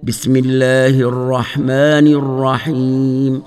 بسم الله الرحمن الرحيم.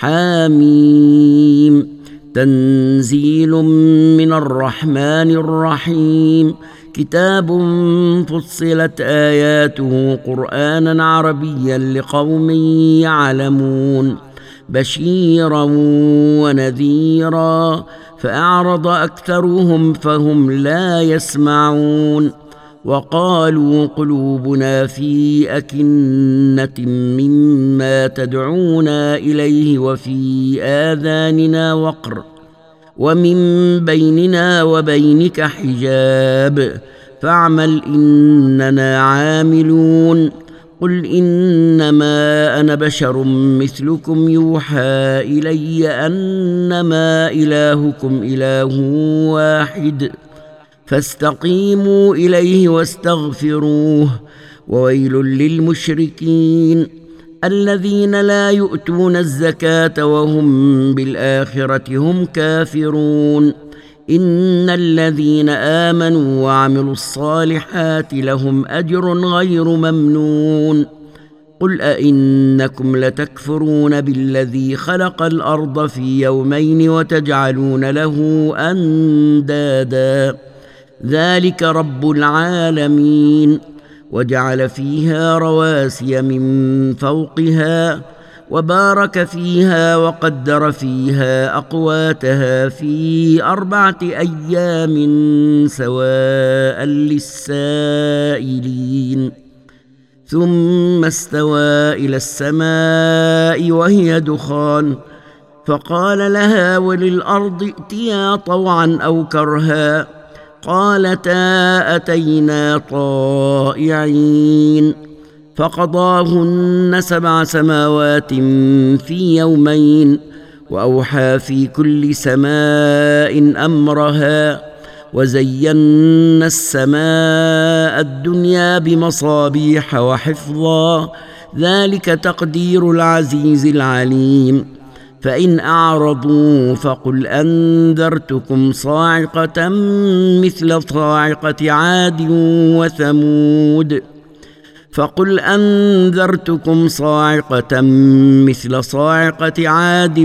حاميم. تنزيل من الرحمن الرحيم. كتاب فصلت آياته قرآنا عربيا لقوم يعلمون، بشيرا ونذيرا، فأعرض أكثرهم فهم لا يسمعون. وقالوا قلوبنا في أكنة مما تدعونا إليه وفي آذاننا وقر ومن بيننا وبينك حجاب فاعمل إننا عاملون. قل إنما أنا بشر مثلكم يوحى إلي أنما إلهكم إله واحد فاستقيموا إليه واستغفروه. وويل للمشركين الذين لا يؤتون الزكاة وهم بالآخرة هم كافرون. إن الذين آمنوا وعملوا الصالحات لهم أجر غير ممنون. قل أئنكم لتكفرون بالذي خلق الأرض في يومين وتجعلون له أندادا ذلك رب العالمين. وجعل فيها رواسي من فوقها وبارك فيها وقدر فيها أقواتها في 4 أيام سواء للسائلين. ثم استوى إلى السماء وهي دخان فقال لها وللأرض ائتيا طوعا أو كرها قالتا أتينا طائعين. فقضاهن 7 سماوات في يومين وأوحى في كل سماء أمرها وزينا السماء الدنيا بمصابيح وحفظا ذلك تقدير العزيز العليم. فإن أعرضوا فقل أنذرتكم صاعقة مثل صاعقة عاد وثمود. فقل أنذرتكم صاعقة مثل صاعقة عاد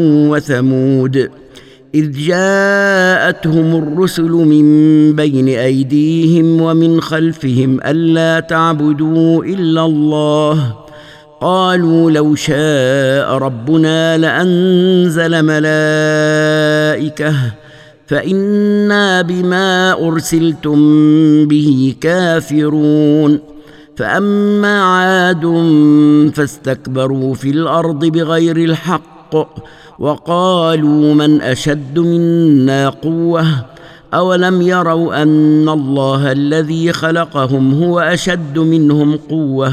وثمود إذ جاءتهم الرسل من بين أيديهم ومن خلفهم ألا تعبدوا إلا الله قالوا لو شاء ربنا لأنزل ملائكة فإنا بما أرسلتم به كافرون. فأما عاد فاستكبروا في الأرض بغير الحق وقالوا من أشد منا قوة أولم يروا أن الله الذي خلقهم هو أشد منهم قوة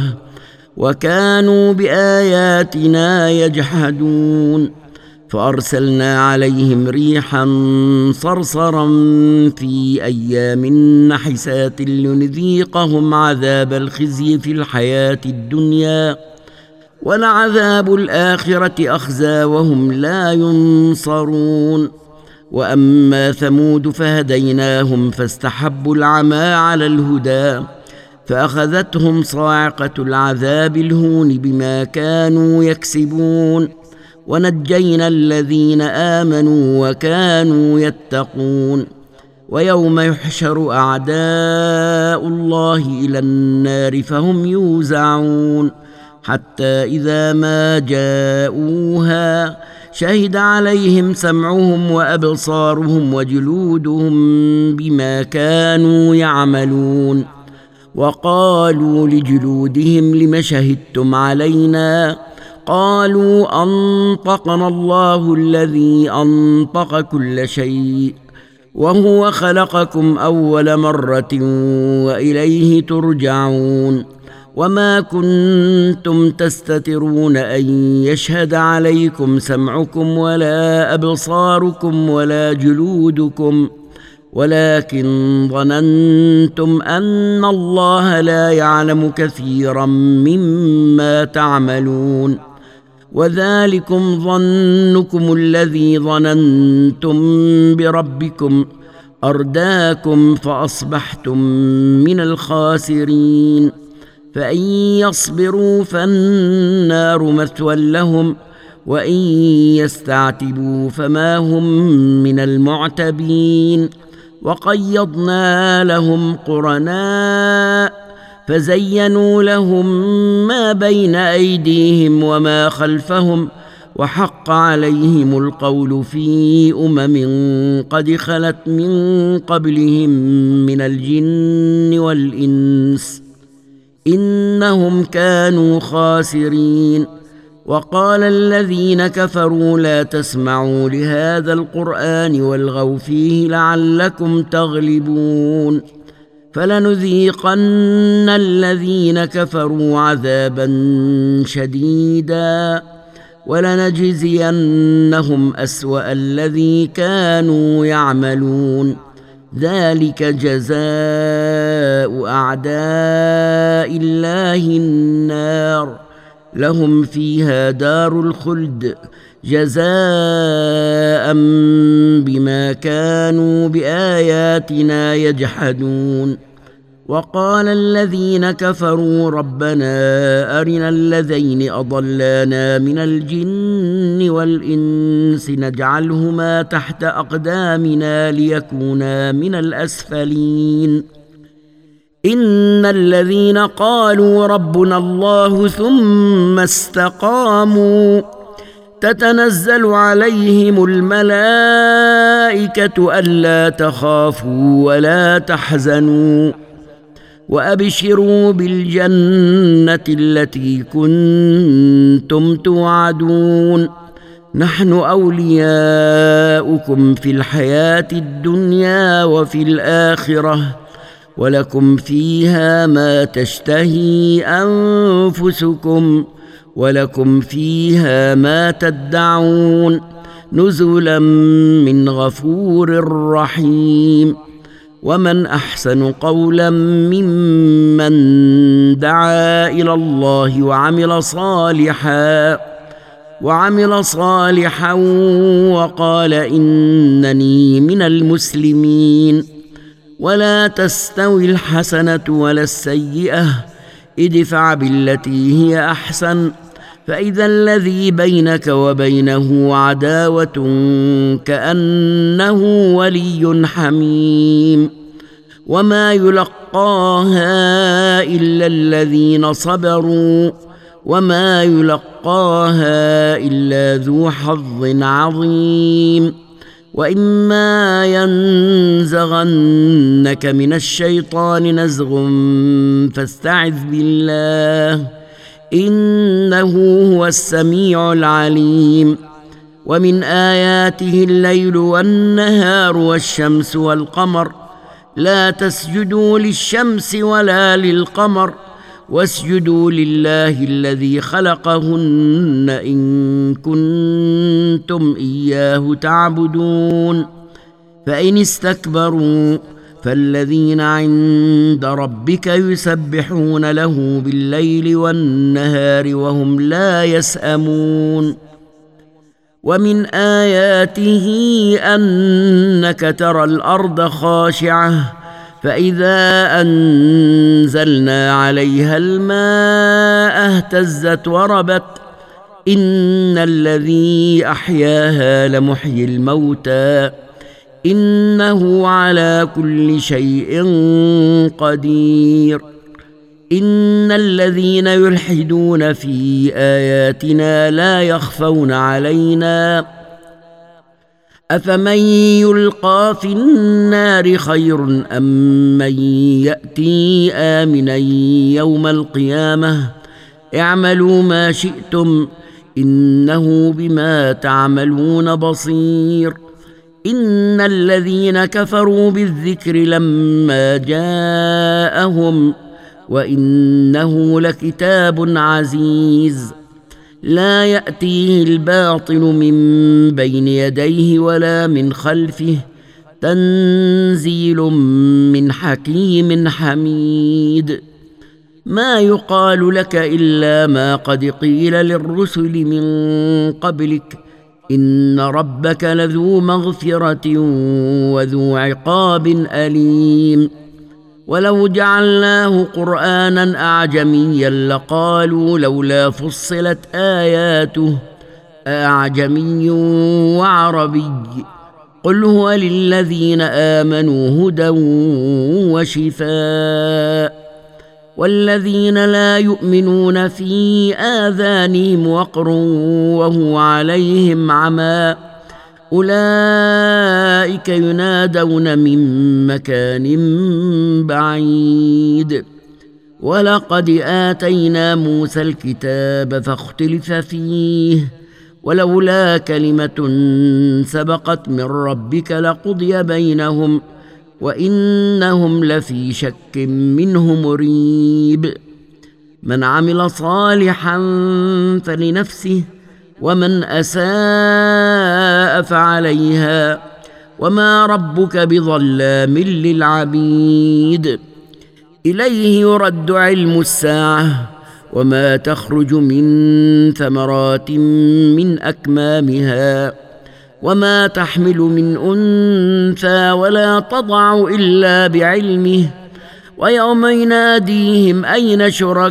وكانوا بآياتنا يجحدون. فأرسلنا عليهم ريحا صرصرا في أيام نحسات لنذيقهم عذاب الخزي في الحياة الدنيا ولعذاب الآخرة أخزى وهم لا ينصرون. وأما ثمود فهديناهم فاستحبوا العمى على الهدى فأخذتهم صاعقة العذاب الهون بما كانوا يكسبون. ونجينا الذين آمنوا وكانوا يتقون. ويوم يحشر أعداء الله إلى النار فهم يوزعون حتى إذا ما جاءوها شهد عليهم سمعهم وأبصارهم وجلودهم بما كانوا يعملون. وقالوا لجلودهم لم شهدتم علينا قالوا أنطقنا الله الذي أنطق كل شيء وهو خلقكم أول مرة وإليه ترجعون. وما كنتم تستترون أن يشهد عليكم سمعكم ولا أبصاركم ولا جلودكم ولكن ظننتم أن الله لا يعلم كثيرا مما تعملون. وذلكم ظنكم الذي ظننتم بربكم أرداكم فأصبحتم من الخاسرين. فإن يصبروا فالنار مثوى لهم وإن يستعتبوا فما هم من المعتبين. وقيضنا لهم قرناء فزينوا لهم ما بين أيديهم وما خلفهم وحق عليهم القول في قد خلت من قبلهم من الجن والإنس إنهم كانوا خاسرين. وقال الذين كفروا لا تسمعوا لهذا القرآن والغوا فيه لعلكم تغلبون. فلنذيقن الذين كفروا عذابا شديدا ولنجزينهم أسوأ الذي كانوا يعملون. ذلك جزاء أعداء الله النار لهم فيها دار الخلد جزاء بما كانوا بآياتنا يجحدون. وقال الذين كفروا ربنا أرنا الذين أضلانا من الجن والإنس نجعلهما تحت أقدامنا ليكونا من الأسفلين. إن الذين قالوا ربنا الله ثم استقاموا تتنزل عليهم الملائكة ألا تخافوا ولا تحزنوا وأبشروا بالجنة التي كنتم توعدون. نحن أولياؤكم في الحياة الدنيا وفي الآخرة ولكم فيها ما تشتهي أنفسكم ولكم فيها ما تدعون نزلا من غفور رحيم. ومن أحسن قولا ممن دعا إلى الله وعمل صالحا وقال إنني من المسلمين. ولا تستوي الحسنة ولا السيئة ادفع بالتي هي أحسن فإذا الذي بينك وبينه عداوة كأنه ولي حميم. وما يلقاها إلا الذين صبروا وما يلقاها إلا ذو حظ عظيم. وإما ينزغنك من الشيطان نزغ فاستعذ بالله إنه هو السميع العليم. ومن آياته الليل والنهار والشمس والقمر لا تسجدوا للشمس ولا للقمر واسجدوا لله الذي خلقهن إن كنتم إياه تعبدون. فإن استكبروا فالذين عند ربك يسبحون له بالليل والنهار وهم لا يسأمون. ومن آياته أنك ترى الأرض خاشعة فإذا أنزلنا عليها الماء اهتزت وربت إن الذي أحياها لمحيي الموتى إنه على كل شيء قدير. إن الذين يلحدون في آياتنا لا يخفون علينا أفمن يلقى في النار خير أم من يأتي آمنا يوم القيامة اعملوا ما شئتم إنه بما تعملون بصير. إن الذين كفروا بالذكر لما جاءهم وإنه لكتاب عزيز لا يأتيه الباطل من بين يديه ولا من خلفه تنزيل من حكيم حميد. ما يقال لك إلا ما قد قيل للرسل من قبلك إن ربك لذو مغفرة وذو عقاب أليم. ولو جعلناه قرآنا أعجميا لقالوا لولا فصلت آياته أعجمي وعربي قل هو للذين آمنوا هدى وشفاء والذين لا يؤمنون في آذانهم وقر وهو عليهم عمى أولئك ينادون من مكان بعيد ولقد آتينا موسى الكتاب فاختلف فيه ولولا كلمة سبقت من ربك لقضي بينهم وإنهم لفي شك منه مريب من عمل صالحا فلنفسه ومن أساء فعليها وما ربك بظلام للعبيد إليه يرد علم الساعة وما تخرج من ثمرات من أكمامها وما تحمل من أنثى ولا تضع إلا بعلمه ويوم يناديهم أين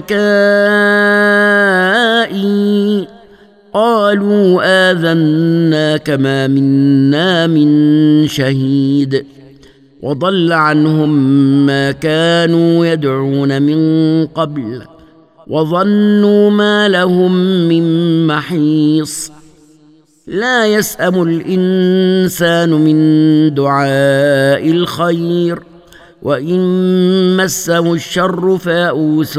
شركائي قالوا آذناك ما منا من شهيد وضل عنهم ما كانوا يدعون من قبل وظنوا ما لهم من محيص لا يسأم الإنسان من دعاء الخير وإن مسه الشر فيئوس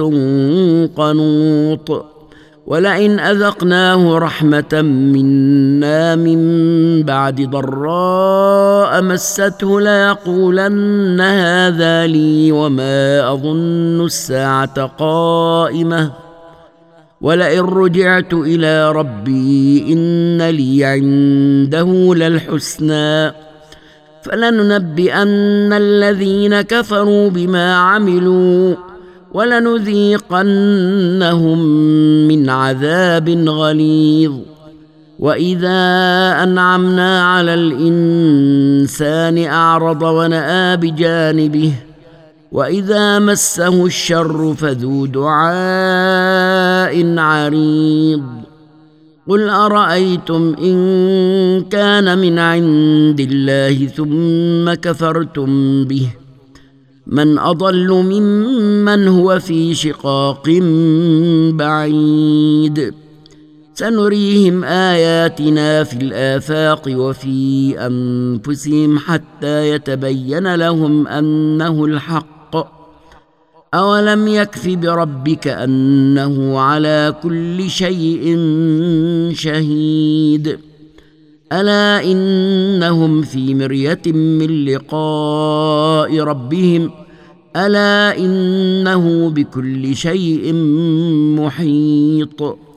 قنوط ولئن أذقناه رحمة منا من بعد ضراء مسته ليقولن هذا لي وما أظن الساعة قائمة ولئن رجعت إلى ربي إن لي عنده للحسنى فلننبئن الذين كفروا بما عملوا ولنذيقنهم من عذاب غليظ وإذا أنعمنا على الإنسان أعرض ونأى بجانبه وإذا مسه الشر فذو دعاء عريض قل أرأيتم إن كان من عند الله ثم كفرتم به من أضل ممن هو في شقاق بعيد سنريهم آياتنا في الآفاق وفي أنفسهم حتى يتبين لهم أنه الحق أولم يكف بربك أنه على كل شيء شهيد ألا إنهم في مرية من لقاء ربهم ألا إنه بكل شيء محيط